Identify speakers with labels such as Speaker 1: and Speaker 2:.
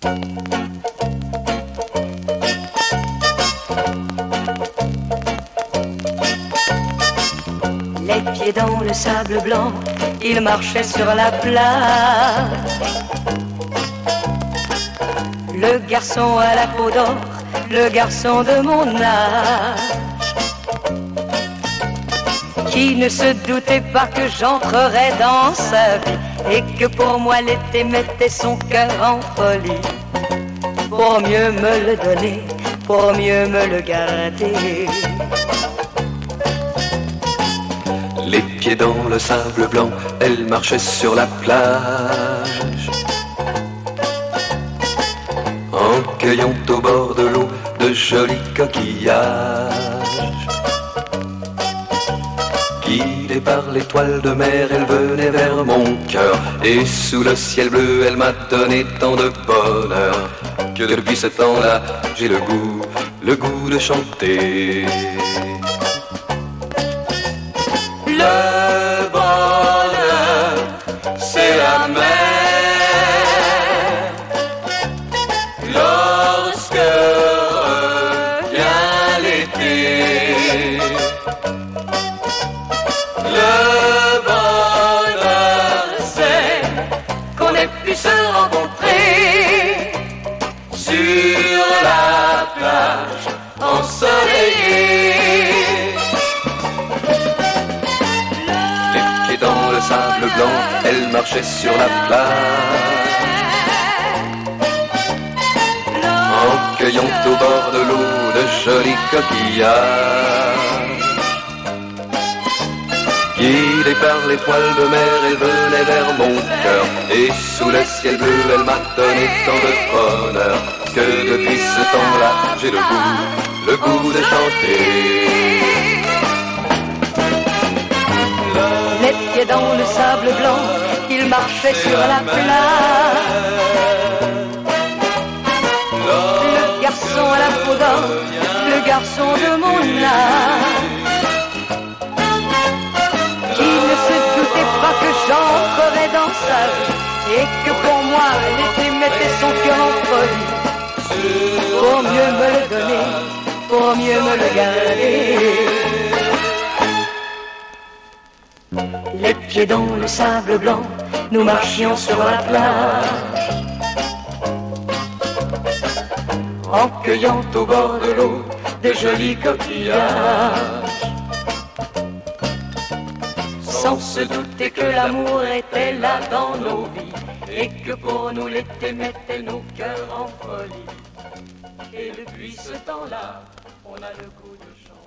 Speaker 1: Les pieds dans le sable blanc, il marchait sur la plage. Le garçon à la peau d'or, le garçon de mon âge, qui ne se doutait pas que j'entrerais dans sa vie et que pour moi l'été mettait son cœur en folie, pour mieux me le donner, pour mieux me le garder.
Speaker 2: Les pieds dans le sable blanc, elle marchait sur la plage, en cueillant au bord de l'eau de jolis coquillages. Guidée par l'étoile de mer, elle venait vers mon cœur, et sous le ciel bleu, elle m'a donné tant de bonheur, que depuis ce temps-là, j'ai le goût de chanter. Le bonheur, c'est la mer, lorsque revient l'été. Le bonheur, c'est qu'on ait pu se rencontrer sur la plage ensoleillée. Dans le sable blanc, elle marchait sur la plage, en cueillant au bord de l'eau de jolis coquillages. Guidée par l'étoile de mer, elle venait vers mon cœur, et sous le ciel bleu, elle m'a donné tant de bonheur, que depuis ce temps-là, j'ai le goût de chanter.
Speaker 1: Les pieds dans le sable blanc, il marchait sur la plage. Le garçon à la peau d'or, le garçon de mon âge, qui ne se doutait pas que j'entrerais dans sa vie et que pour moi l'été mettait son cœur en folie, pour mieux me le donner, pour mieux me le garder. Les pieds dans le sable blanc, nous marchions sur la plage, en cueillant au bord de l'eau de jolis coquillages, sans se douter que l'amour était là dans nos vies et que pour nous l'été mettait nos cœurs en folie. Et depuis ce temps-là, on a le goût de chanter.